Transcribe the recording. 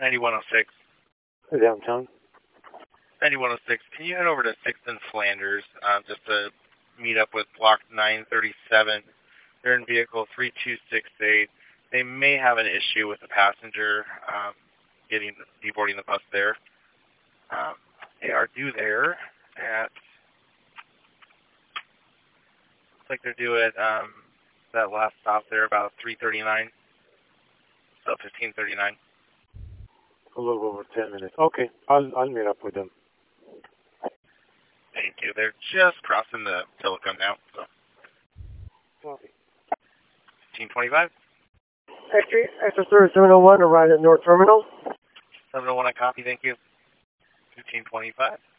9106. Downtown. 9106. Can you head over to 6th and Flanders just to meet up with block 937? They're in vehicle 3268. They may have an issue with the passenger deboarding the bus there. They are due there at, looks like they're due at that last stop there about 3:39, so 15:39. A little over 10 minutes. Okay, I'll meet up with them. Thank you. They're just crossing the Telecom now, so. Okay. 1525. Extra service 701, arrived at North Terminal. 701, I copy, thank you. 1525.